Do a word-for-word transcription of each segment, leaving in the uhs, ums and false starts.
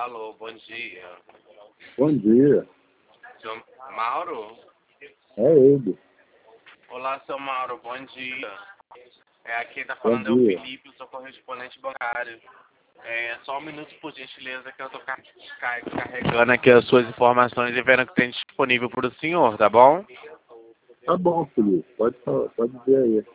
Alô, bom dia. Bom dia. Seu Mauro? É ele. Olá, seu Mauro, bom dia. É, aqui tá Bom falando é o dia. Felipe, eu sou correspondente bancário. É, só um minuto, por gentileza, que eu tô car car carregando aqui as suas informações e vendo o que tem disponível para o senhor, tá bom? Tá bom, Felipe. Pode, falar, pode ver aí.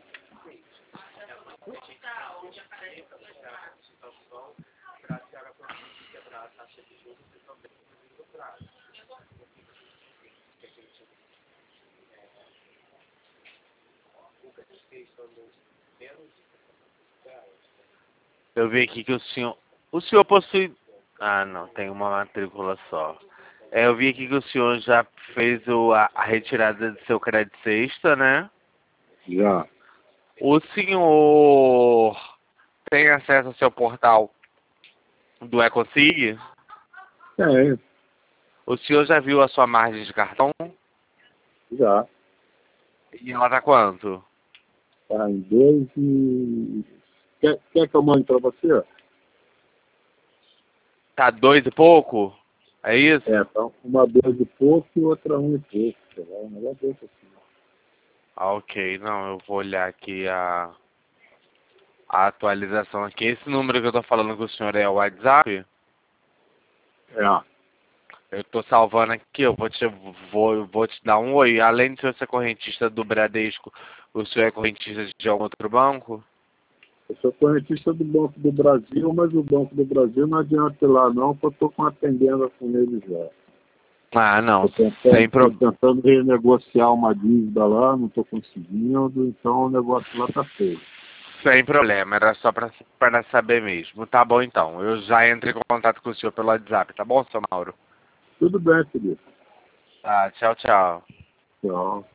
Eu vi aqui que o senhor... O senhor possui... Ah, não, tem uma matrícula só. É, eu vi aqui que o senhor já fez o, a, a retirada do seu crédito sexta, né? Já. O senhor tem acesso ao seu portal do Ecosig? Tem. O senhor já viu a sua margem de cartão? Já. E ela tá quanto? Tá em dois e... Quer, quer que eu mande pra você? Tá dois e pouco? É isso? É, tá uma dois e pouco e outra um e pouco. Sei lá, um negócio desse assim. Ah, ok. Não, eu vou olhar aqui a, a atualização aqui. Esse número que eu tô falando com o senhor é o WhatsApp? É. Eu tô salvando aqui, eu vou te, vou, vou te dar um oi. Além de ser ser correntista do Bradesco, o senhor é correntista de algum outro banco? Eu sou correntista do Banco do Brasil, mas o Banco do Brasil não adianta ir lá não, porque eu tô com a tendenda com ele já. Ah, não. Tô tentando, Sem tô problema. tentando renegociar uma dívida lá, não tô conseguindo, então o negócio lá tá feio. Sem problema, era só pra, pra saber mesmo. Tá bom então, eu já entro em contato com o senhor pelo WhatsApp, tá bom, seu Mauro? Tudo bem, Felipe. Tá, tchau, tchau. Tchau.